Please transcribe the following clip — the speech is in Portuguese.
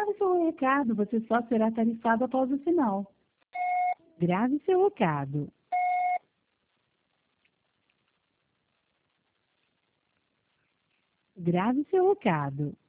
grave seu recado, você só será tarifado após o sinal. Grave seu recado. Grave seu recado.